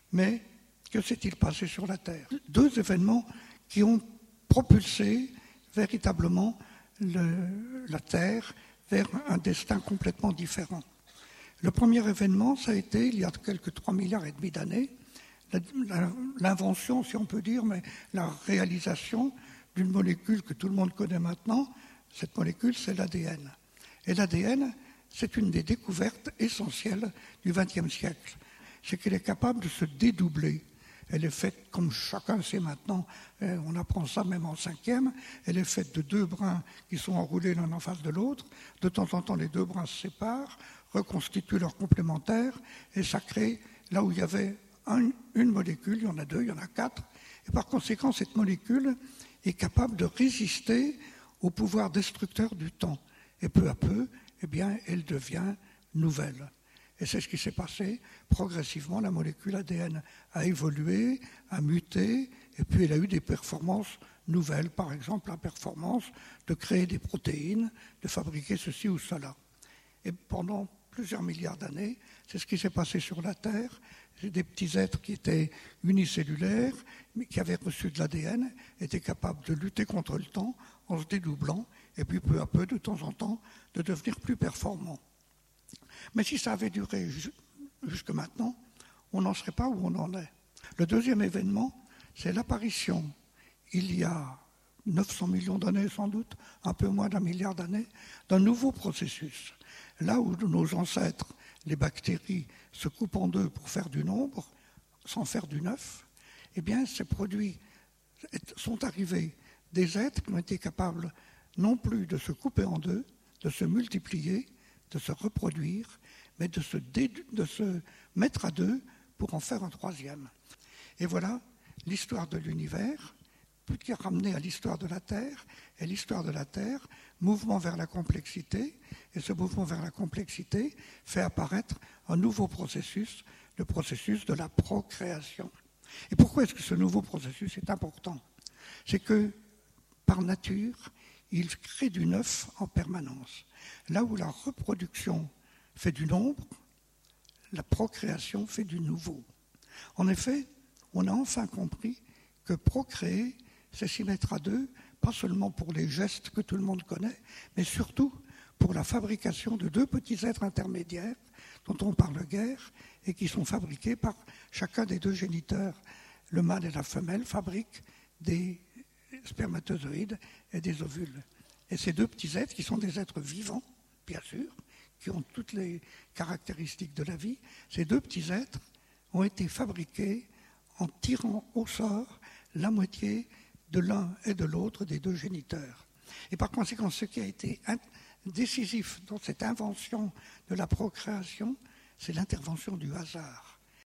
Mais que s'est-il passé sur la Terre? Deux événements qui ont propulsé véritablement la Terre vers un destin complètement différent. Le premier événement, ça a été, il y a quelques 3,5 milliards d'années, l'invention, si on peut dire, mais la réalisation d'une molécule que tout le monde connaît maintenant. Cette molécule, c'est l'ADN. Et l'ADN, c'est une des découvertes essentielles du XXe siècle. C'est qu'elle est capable de se dédoubler. Elle est faite, comme chacun sait maintenant, on apprend ça même en 5e, elle est faite de 2 brins qui sont enroulés l'un en face de l'autre. De temps en temps, les 2 brins se séparent, reconstituent leurs complémentaires, et ça crée, là où il y avait une molécule, il y en a 2, il y en a 4, et par conséquent, cette molécule est capable de résister au pouvoir destructeur du temps. Et peu à peu, eh bien, elle devient nouvelle. Et c'est ce qui s'est passé. Progressivement, la molécule ADN a évolué, a muté, et puis elle a eu des performances nouvelles. Par exemple, la performance de créer des protéines, de fabriquer ceci ou cela. Et pendant plusieurs milliards d'années, c'est ce qui s'est passé sur la Terre. Des petits êtres qui étaient unicellulaires, mais qui avaient reçu de l'ADN, étaient capables de lutter contre le temps en se dédoublant, et puis peu à peu, de temps en temps, de devenir plus performants. Mais si ça avait duré jusque maintenant, on n'en serait pas où on en est. Le deuxième événement, c'est l'apparition, il y a 900 millions d'années sans doute, un peu moins d'1 milliard d'années, d'un nouveau processus. Là où nos ancêtres, les bactéries, se coupent en deux pour faire du nombre, sans faire du neuf, eh bien, ces produits sont arrivés des êtres qui ont été capables non plus de se couper en deux, de se multiplier, de se reproduire, mais de se mettre à deux pour en faire un troisième. Et voilà l'histoire de l'univers, qui est ramenée à l'histoire de la Terre, et l'histoire de la Terre, mouvement vers la complexité, et ce mouvement vers la complexité fait apparaître un nouveau processus, le processus de la procréation. Et pourquoi est-ce que ce nouveau processus est important? C'est que, par nature, il crée du neuf en permanence. Là où la reproduction fait du nombre, la procréation fait du nouveau. En effet, on a enfin compris que procréer, c'est s'y mettre à deux, pas seulement pour les gestes que tout le monde connaît, mais surtout pour la fabrication de 2 petits êtres intermédiaires dont on parle guère et qui sont fabriqués par chacun des 2 géniteurs. Le mâle et la femelle fabriquent des spermatozoïdes et des ovules. Et ces 2 petits êtres, qui sont des êtres vivants, bien sûr, qui ont toutes les caractéristiques de la vie, ces 2 petits êtres ont été fabriqués en tirant au sort la moitié de l'un et de l'autre des 2 géniteurs. Et par conséquent, ce qui a été décisif dans cette invention de la procréation, c'est l'intervention du hasard.